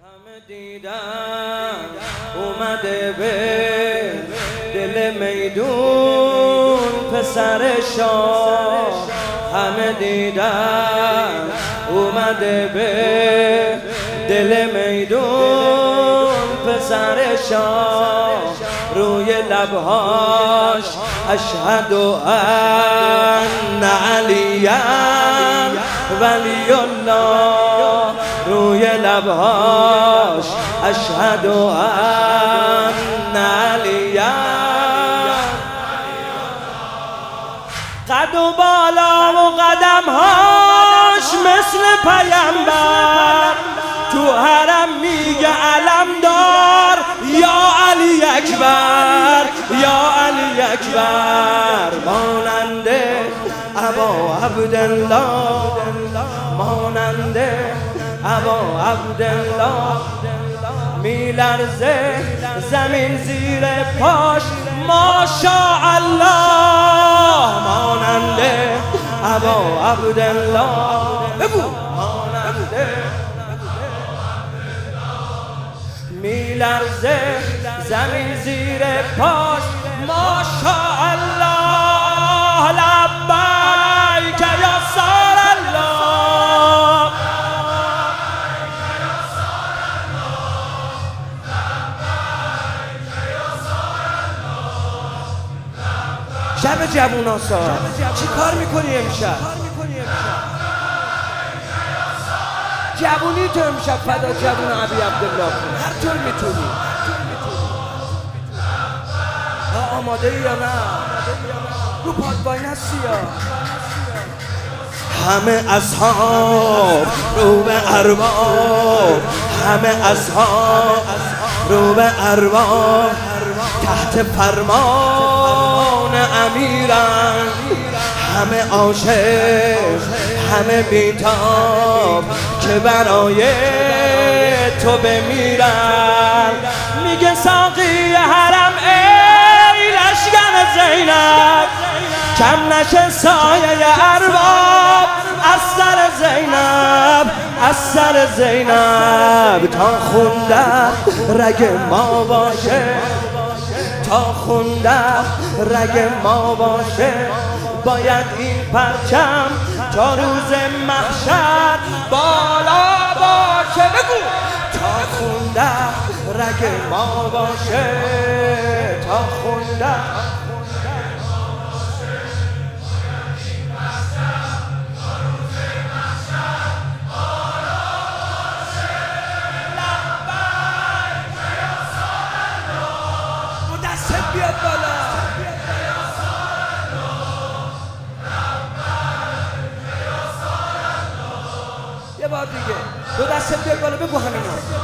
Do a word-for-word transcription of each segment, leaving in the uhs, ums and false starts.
همه دیدم اومده به دل میدون پسر شاه، همه دیدم اومده به دل میدون پسر شاه، روی لبهاش اشهد ان علیم ولی الله، روی لبهاش اشهد ان علیم، قد و بالا و قدمهاش مثل پیامبر، تو حرم میگه علمدار یا علی اکبر یا علی اکبر، ماننده ابا عبدالله، ماننده ابا عبدالله، میلرزه زمین زیر پاش ماشاءالله، ماننده ابا عبدالله، بگو ماننده میلرزه زمین زیر پاش ماشاءالله، لبیک یا رسول الله، شب جوونا سا چی کار میکنی امشب؟ جوونی تو امشب فدا جوون ابی عبدالله کن هر طور میتونی. آماده ای یا نه؟ رو پادباین هستی یا؟ همه اصحاب رو به ارباب، همه اصحاب رو به ارباب، تحت فرمان امیرن، همه عاشق همه بیتاب که برای تو بمیرن، میگه ساقی حرم ای لشکر زینب، کم نشه سایه ارباب از سر زینب، از سر زینب، تا خونده رگ ما باشه، تا خونده رگ ما باشه، باید این پرچم تا روز محشر بالا باشه، بگو تا خونده رگ ما باشه، تا خونده بیاد بالا، یه بار دیگه دو دست بیاد بالا، بگو همینا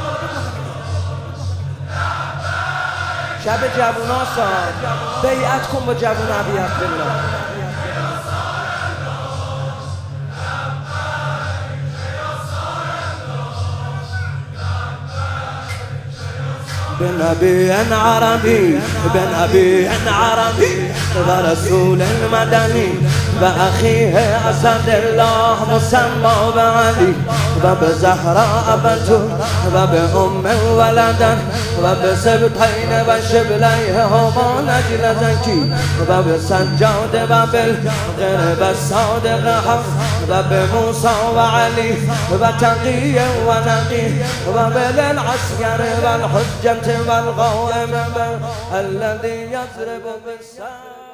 شب جوونا سا بیعت کن با جوون ابی عبدالله. بنبي عربي بنبي عربي ورسول المدني وأخيه أسد الله مسمى بعلي وبزهراء بتول وبأم ولدا وبسبطين وشبليه هما نجل زكي وبسجاد وبالغرب الصادق حق وبموسى وعلي وتقي ونقي وبالعسكر والحجة والغائم الذي يضرب بالسيف.